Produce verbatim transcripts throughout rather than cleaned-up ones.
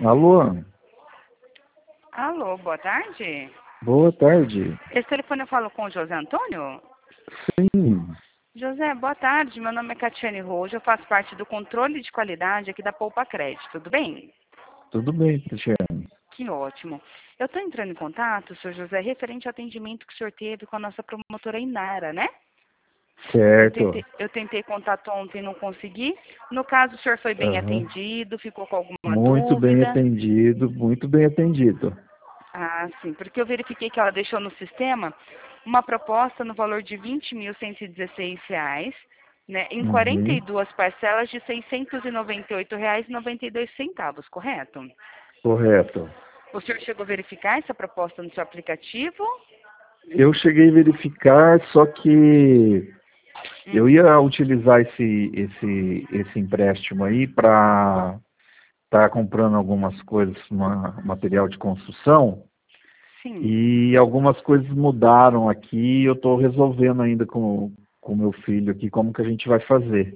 Alô? Alô, boa tarde. Boa tarde. Esse telefone eu falo com o José Antônio? Sim. José, boa tarde. Meu nome é Catiane Rojo. Eu faço parte do controle de qualidade aqui da Poupa Crédito. Tudo bem? Tudo bem, Cristiano? Que ótimo. Eu estou entrando em contato, senhor José, referente ao atendimento que o senhor teve com a nossa promotora Inara, né? Eu Certo. tentei, eu tentei contato ontem e não consegui. No caso, o senhor foi bem Aham. atendido, ficou com alguma Muito bem dúvida? atendido, muito bem atendido. Ah, sim, porque eu verifiquei que ela deixou no sistema uma proposta no valor de vinte mil cento e dezesseis reais, né, em quarenta e Uhum. duas parcelas de seiscentos e noventa e oito reais e noventa e dois centavos, correto? Correto. O senhor chegou a verificar essa proposta no seu aplicativo? Eu cheguei a verificar, só que eu Hum, ia utilizar esse, esse, esse empréstimo aí para estar comprando algumas coisas, uma, material de construção, sim. e algumas coisas mudaram aqui e eu estou resolvendo ainda com com o meu filho aqui como que a gente vai fazer.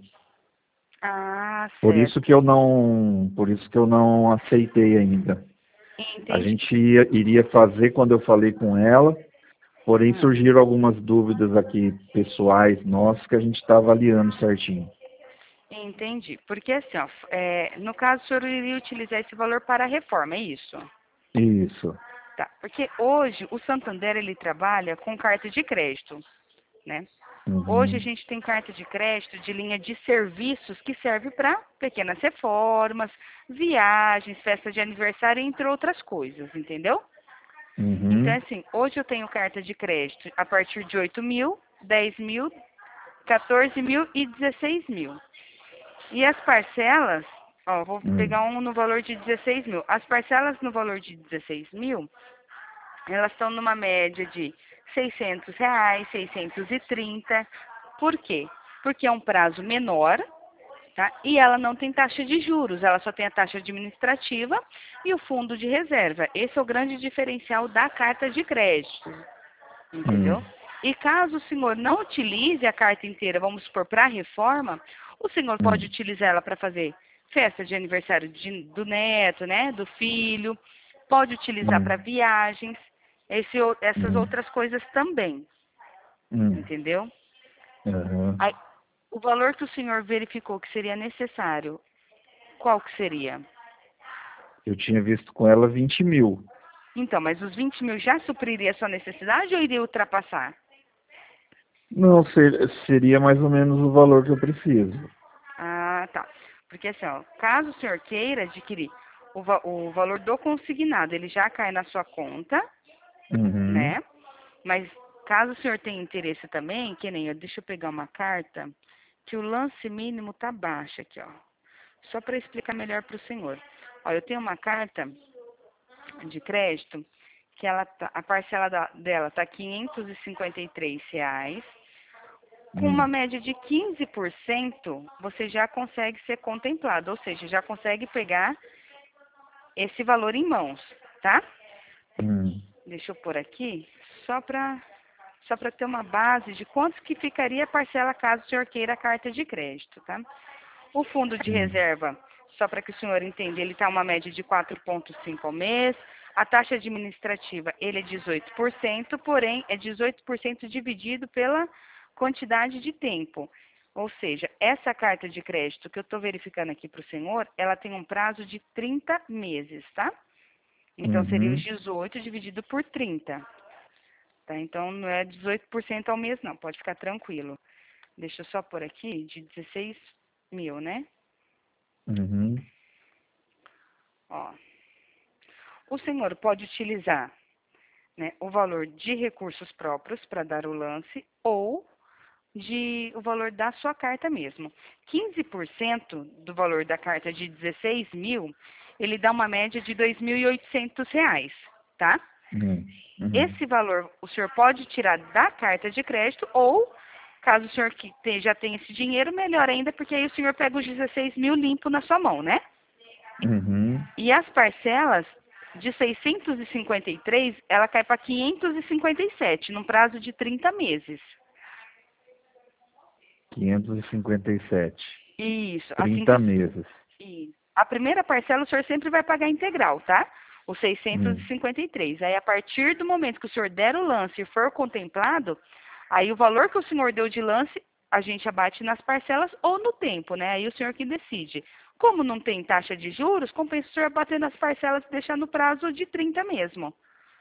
Ah, Por isso que certo. eu não, por isso que eu não aceitei ainda. A Entendi. gente ia- iria fazer quando eu falei com ela, porém Hum, surgiram algumas dúvidas aqui pessoais nossas que a gente está avaliando certinho. entendi. Porque assim, ó, é, no caso, o senhor iria utilizar esse valor para a reforma, é isso? Isso. Tá, porque hoje o Santander ele trabalha com carta de crédito, né? Hoje a Uhum. gente tem carta de crédito de linha de serviços que serve para pequenas reformas, viagens, festa de aniversário, entre outras coisas, entendeu? Então, Uhum. assim, hoje eu tenho carta de crédito a partir de oito mil, dez mil, quatorze mil e dezesseis mil. E as parcelas, ó, vou Hum. pegar um no valor de dezesseis mil. As parcelas no valor de dezesseis mil, elas estão numa média de seiscentos reais, seiscentos e trinta. Por quê? Porque é um prazo menor, tá? E ela não tem taxa de juros, ela só tem a taxa administrativa e o fundo de reserva. Esse é o grande diferencial da carta de crédito, Hum. entendeu? E caso o senhor não utilize a carta inteira, vamos supor, para a reforma, o senhor pode Hum. utilizar ela para fazer festa de aniversário de- do neto, né, do filho, pode utilizar Hum. para viagens, esse o- essas Hum. outras coisas também, Hum. entendeu? Aham. Aí, o valor que o senhor verificou que seria necessário, qual que seria? Eu tinha visto com ela vinte mil. Então, mas os vinte mil já supriria a sua necessidade ou iria ultrapassar? Não, ser- seria mais ou menos o valor que eu preciso. Ah, tá. Porque assim, ó, caso o senhor queira adquirir o, va- o valor do consignado, ele já cai na sua conta, Uhum. né? Mas caso o senhor tenha interesse também, que nem eu, deixa eu pegar uma carta, que o lance mínimo tá baixo aqui, ó. Só para explicar melhor para o senhor. Ó, eu tenho uma carta de crédito que ela tá, a parcela da- dela tá quinhentos e cinquenta e três reais. Com uma Hum. média de quinze por cento, você já consegue ser contemplado, ou seja, já consegue pegar esse valor em mãos, tá? Hum. Deixa eu pôr aqui, só para só para ter uma base de quanto que ficaria a parcela caso o senhor queira a carta de crédito, tá? O fundo de Hum. reserva, só para que o senhor entenda, ele está uma média de quatro vírgula cinco ao mês. A taxa administrativa, ele é dezoito por cento, porém é dezoito por cento dividido pela quantidade de tempo. Ou seja, essa carta de crédito que eu estou verificando aqui para o senhor, ela tem um prazo de trinta meses, tá? Então seria os Uhum. dezoito dividido por trinta, tá? Então não é dezoito por cento ao mês, não, pode ficar tranquilo. Deixa eu só pôr aqui, de dezesseis mil, né? Uhum. Ó, o senhor pode utilizar, né, o valor de recursos próprios para dar o lance ou de o valor da sua carta mesmo. quinze por cento do valor da carta de dezesseis mil, ele dá uma média de dois mil e oitocentos reais, tá? Hum. Uhum. Esse valor o senhor pode tirar da carta de crédito ou, caso o senhor que te- já tenha esse dinheiro, melhor ainda, porque aí o senhor pega os dezesseis mil limpo na sua mão, né? Uhum. E as parcelas de seiscentos e cinquenta e três, ela cai para quinhentos e cinquenta e sete, num prazo de trinta meses. quinhentos e cinquenta e sete. Isso, assim trinta que meses. isso. A primeira parcela o senhor sempre vai pagar integral, tá? Os seiscentos e cinquenta e três. Hum. Aí, a partir do momento que o senhor der o lance e for contemplado, aí o valor que o senhor deu de lance, a gente abate nas parcelas ou no tempo, né? Aí o senhor que decide. Como não tem taxa de juros, compensa o senhor abater nas parcelas e deixar no prazo de trinta mesmo.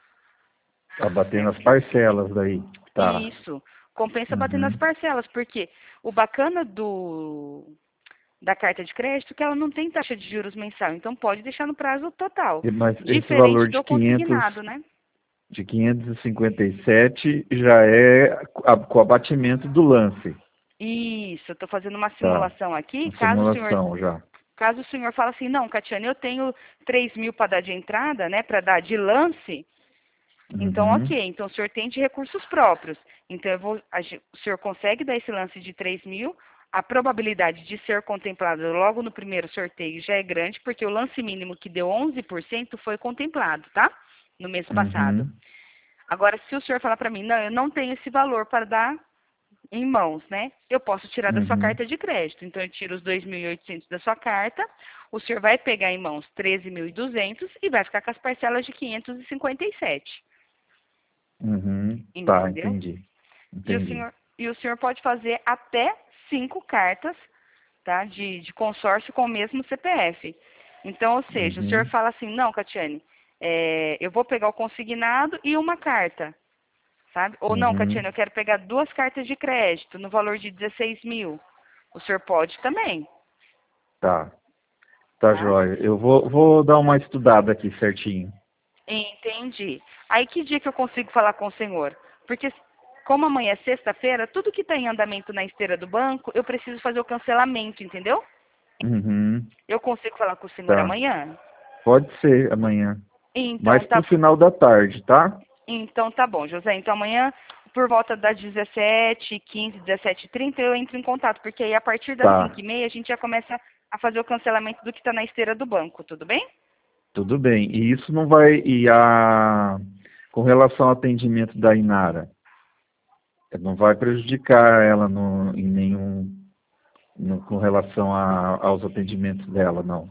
Abater nas parcelas daí. Tá. Isso. Compensa Uhum. bater nas parcelas, porque o bacana do da carta de crédito é que ela não tem taxa de juros mensal, então pode deixar no prazo total. Mas Diferente esse valor de do quinhentos, consignado, né? de quinhentos e cinquenta e sete já é a, com o abatimento do lance. Isso, eu estou fazendo uma Tá. simulação aqui. Uma Caso o simulação senhor, já. caso o senhor fale assim, não, Catiane, eu tenho três mil para dar de entrada, né, para dar de lance, Uhum. então ok, então o senhor tem de recursos próprios. Então eu vou, a, o senhor consegue dar esse lance de três mil, a probabilidade de ser contemplado logo no primeiro sorteio já é grande, porque o lance mínimo que deu onze por cento foi contemplado, tá? No mês passado. Uhum. Agora, se o senhor falar para mim, não, eu não tenho esse valor para dar em mãos, né? Eu posso tirar da sua Uhum. carta de crédito. Então, eu tiro os dois mil e oitocentos da sua carta, o senhor vai pegar em mãos treze mil e duzentos e vai ficar com as parcelas de quinhentos e cinquenta e sete. Uhum. Entendeu? Tá, entendi. E o Entendi. senhor, e o senhor pode fazer até cinco cartas, tá, de, de consórcio com o mesmo C P F. Então, ou seja, Uhum. o senhor fala assim, não, Catiane, é, eu vou pegar o consignado e uma carta, sabe? Ou não, Uhum. Catiane, eu quero pegar duas cartas de crédito no valor de dezesseis mil. O senhor pode também. Tá. Tá, Tá? joia. Eu vou, vou dar uma estudada aqui certinho. Entendi. Aí que dia que eu consigo falar com o senhor? Porque como amanhã é sexta-feira, tudo que está em andamento na esteira do banco, eu preciso fazer o cancelamento, entendeu? Uhum. Eu consigo falar com o senhor Tá. amanhã? Pode ser amanhã. Então Mais tá, pro final da tarde, tá? então tá bom, José. Então amanhã, por volta das dezessete e quinze, dezessete e trinta, eu entro em contato, porque aí a partir das Tá. cinco e meia a gente já começa a fazer o cancelamento do que está na esteira do banco, tudo bem? Tudo bem. E isso não vai... E a... Com relação ao atendimento da Inara, não vai prejudicar ela no, em nenhum... No, com relação a, aos atendimentos dela, não?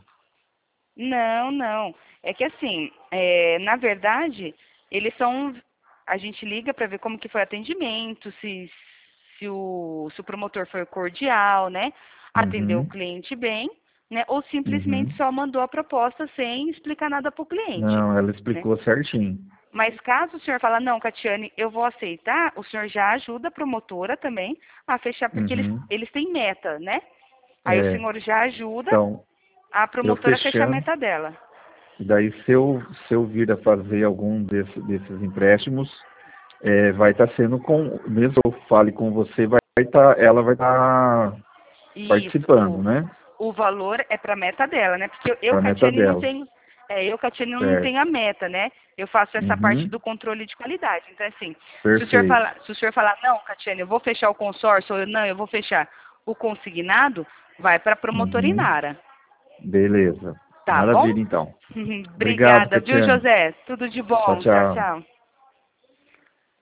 Não, não. É que assim, é, na verdade, eles são. A gente liga para ver como que foi o atendimento, se, se, o, se o promotor foi cordial, né? Atendeu o Uhum. cliente bem, né? Ou simplesmente Uhum. só mandou a proposta sem explicar nada para o cliente, Não, ela né? explicou certinho. Mas caso o senhor fala, não, Catiane, eu vou aceitar, o senhor já ajuda a promotora também a fechar, porque eles, Uhum. eles têm meta, né? Aí o É, senhor já ajuda então, a eu promotora a fechar a fechando, meta dela. e daí se eu, se eu vir a fazer algum desse, desses empréstimos, é, vai estar sendo com, mesmo que eu fale com você, vai estar, ela vai estar Isso, participando, o, né? o valor é para a meta dela, né? Porque eu, eu Para a meta Catiane, não dela, tenho, é, eu, Catiane, não certo? tenho a meta, né? Eu faço essa parte Uhum. do controle de qualidade. Então, assim, se o senhor Perfeito. falar, se o senhor falar, não, Catiane, eu vou fechar o consórcio, ou eu, não, eu vou fechar o consignado, vai para a promotora Uhum. Inara. Beleza. Tá bom? Maravilha, então. Obrigado, Obrigada, viu, Catiane. José? Tudo de Tchau, bom. Tchau, tchau. tchau.